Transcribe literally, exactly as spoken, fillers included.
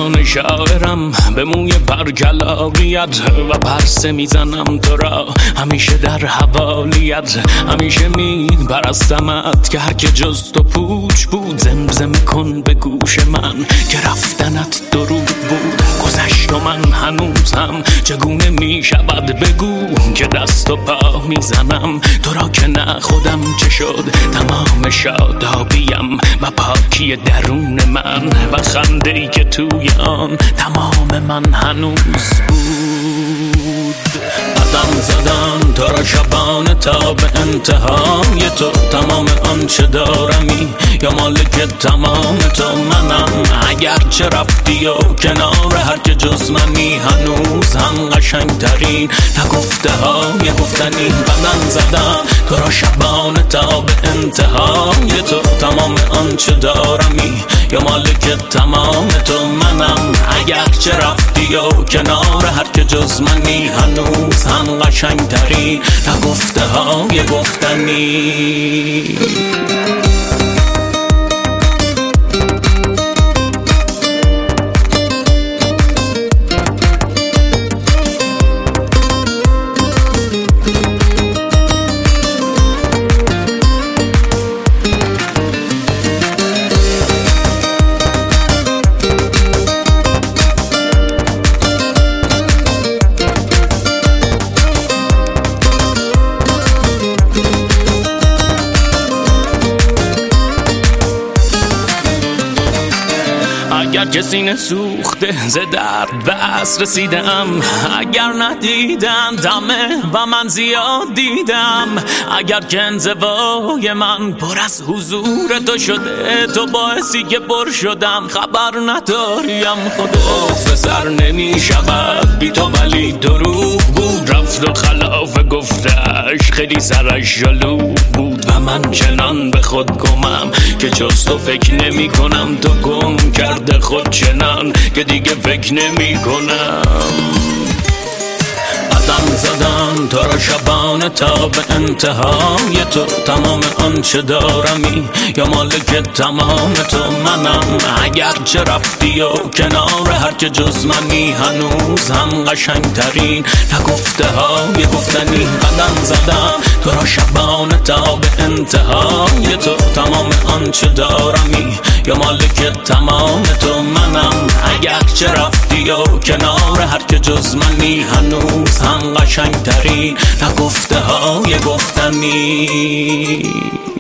زبان شاعرم به موی برگلاریت و پرسه میزنم تو را همیشه در حوالیت. همیشه می پرستمت که هر که جز تو پوچ بود. زمزمه کن به گوش من که رفتنت درود بود. گذشت و من هنوزم چگونه می شود بگو که دست و پا میزنم تو را که نه خودم چه شد. تمام شادابیم و پاکی درون من و خنده‌ای که توی آن تمام من هنوز بود. قدم زدن تو را شبانه تا به انتهای تو. تمام آنچه دارمی یا مالک تمام تو منم. اگرچه رفتی و کنار هر که جز منی هنوز هم قشنگ ترین نگفته های گفتنی. قدم زدن تو را شبانه تا به انتهای تو. تمام آنچه دارمی یا مالک تمام تو منم. اگرچه رفتی و کنار هر که جز منی هنوز هم قشنگ ترین نگفته های گفتنی. اگر که سینه سوخته ز درد بس رسیدم. اگر ندیدن دمه و من زیاد دیدم. اگر که انزوای من پر از حضور تو شده تو باعثی که پر شدم. خبر نداریم خدا سر نمی شود بی تو ولی دروغ بود. رفت و خلاف گفتش خیلی سرش جلو بود و من چنان به خود گمم که جز تو فکر نمی کنم. تو گم کرده خود چنان که دیگه فکر نمی کنم. قدم زدم تو را شبانه تا به انتهای تو. تمام آنچه دارمی یا مالک تمام تو منم. اگرچه رفتی و کنار هر که جز منی هنوز هم قشنگ ترین نگفته های گفتنی. قدم زدم تو را شبانه تا به انتهای تو. تمام آنچه دارمی یا مالک تمام تو منم. اگرچه رفتی و کنار هر که جز منی هنوز هم قشنگ ترین نگفته های گفتنی.